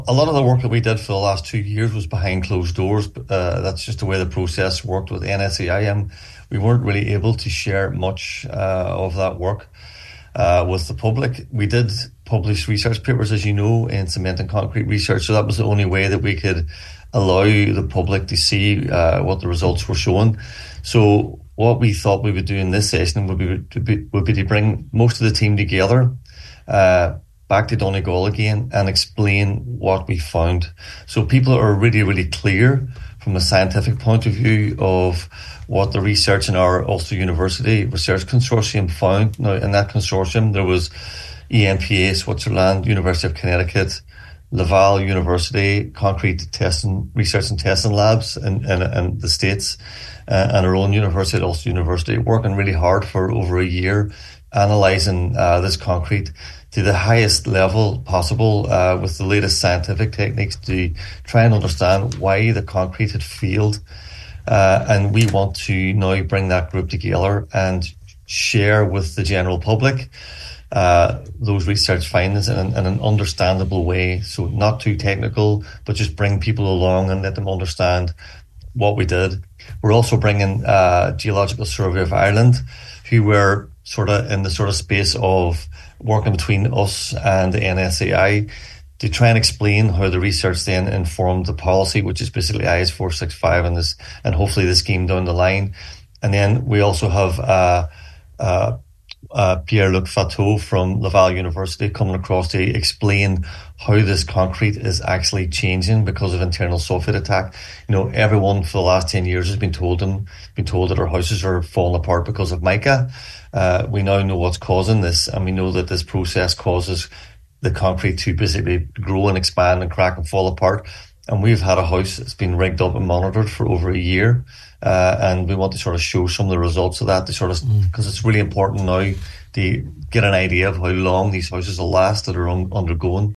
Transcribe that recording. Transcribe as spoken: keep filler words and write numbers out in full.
A lot of the work that we did for the last two years was behind closed doors. Uh, that's just the way the process worked with N S A I, and we weren't really able to share much uh, of that work uh, with the public. We did publish research papers, as you know, in cement and concrete research, so that was the only way that we could allow the public to see uh, what the results were showing. So what we thought we would do in this session would be to, be, would be to bring most of the team together uh, back to Donegal again and explain what we found. So people are really, really clear from a scientific point of view of what the research in our Ulster University Research Consortium found. Now, in that consortium, there was E N P A, Switzerland, University of Connecticut, Laval University, concrete testing, research and testing labs in, in, in the States, uh, and our own university, Ulster University, working really hard for over a year, analysing uh, this concrete to the highest level possible uh, with the latest scientific techniques to try and understand why the concrete had failed. Uh, and we want to now bring that group together and share with the general public uh, those research findings in an, in an understandable way. So not too technical, but just bring people along and let them understand what we did. We're also bringing uh, Geological Survey of Ireland, who were sort of in the sort of space of working between us and the N S A I to try and explain how the research then informed the policy, which is basically I S four sixty-five and this, and hopefully the scheme down the line. And then we also have uh, uh, uh, Pierre-Luc Fateau from Laval University coming across to explain how this concrete is actually changing because of internal sulfate attack. You know, everyone for the last ten years has been told them, been told that our houses are falling apart because of mica. Uh, we now know what's causing this, and we know that this process causes the concrete to basically grow and expand and crack and fall apart. And we've had a house that's been rigged up and monitored for over a year, uh, and we want to sort of show some of the results of that to sort of, because mm. it's really important now to get an idea of how long these houses will last that are un- undergoing